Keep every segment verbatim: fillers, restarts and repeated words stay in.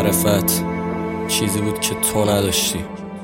معرفت چیزی بود که تو نداشتی.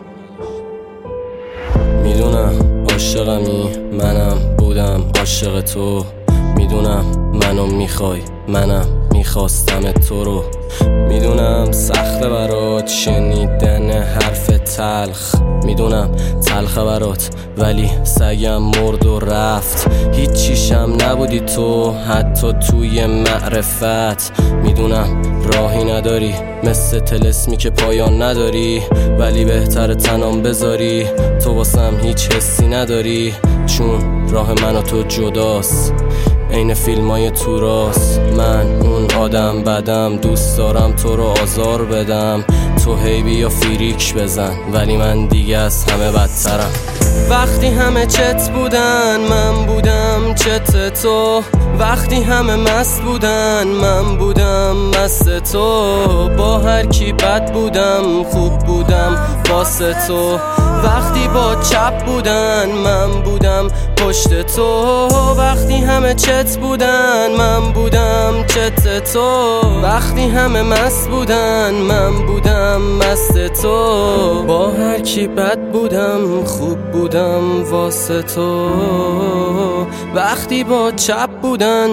میدونم عاشقمی، منم بودم عاشق تو. میدونم منو میخوای، منم میخواستم تو رو. میدونم سخته برات شنیدن حرف تلخ، میدونم تلخه برات ولی سگم مرد و رفت. هیچیشم نبودی تو حتی توی معرفت. میدونم راهی نداری مثل طلسمی که پایان نداری، ولی بهتر تنام بذاری. تو واسم هیچ حسی نداری چون راه من و تو جداست، این فیلم های تو راست. من اون آدم بدم، دوست دارم تو رو آزار بدم. تو هی بیا فیریک بزن ولی من دیگه از همه بدترم. وقتی همه چت بودن من بودم چت تو، وقتی همه مست بودن من بودم مست تو. با هر کی بد بودم خوب بودم واسه تو. وقتی با چپ بودن من بودم پشت تو، وقتی همه چت بودن من بودم چت تو. وقتی همه مست بودن من بودم مست تو. با هر کی بد بودم خوب بودم واسه تو. وقتی با چپ بودن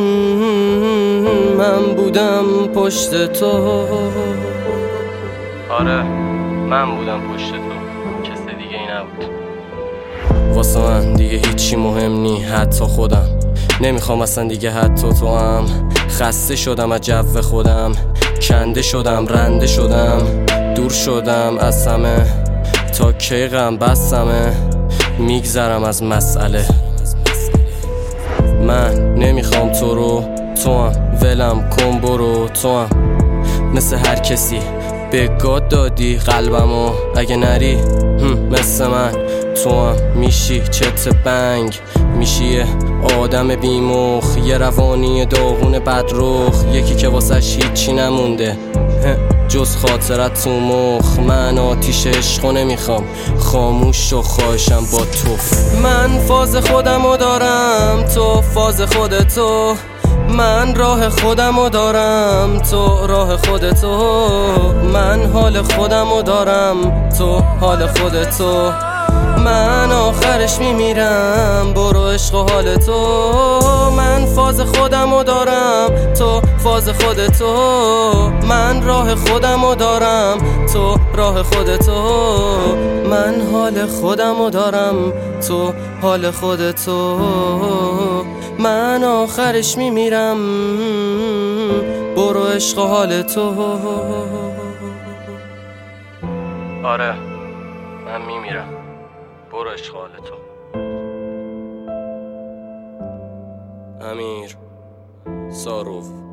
من بودم پشت تو. آره من بودم پشت تو، کس دیگه ای نبود. واسه من دیگه هیچی مهم نی حتی خودم. نمیخوام اصلا دیگه حتی تو هم. خسته شدم از جو خودم، کنده شدم رنده شدم. دور شدم از همه تا کی غم بسمه. میگذرم از مسئله، من نمیخوام تو رو. تو هم ولم کن برو. تو هم مثل هر کسی به گاد دادی قلبمو، اگه نری مثل من تو هم میشی چت بنگ. میشی یه آدم بیمخ، یه روانی داغون بدرخ، یکی که واسش هیچی نمونده جز خاطرت تو مخ. من آتیش عشقو نمیخوام، خاموش و خواهشم با تو. من فاز خودمو دارم تو فاز خودتو. من راه خودمو دارم تو راه خودتو. من حال خودمو دارم تو حال خودتو. من آخرش میمیرم برو عشق و حال تو. من فاز خودمو دارم تو فاز خودتو. من راه خودمو دارم تو راه خودتو. من حال خودمو دارم تو حال خودتو. من آخرش میمیرم برو عشق و حال تو. آره من میمیرم برو عشق و حال تو. امیر ساروف.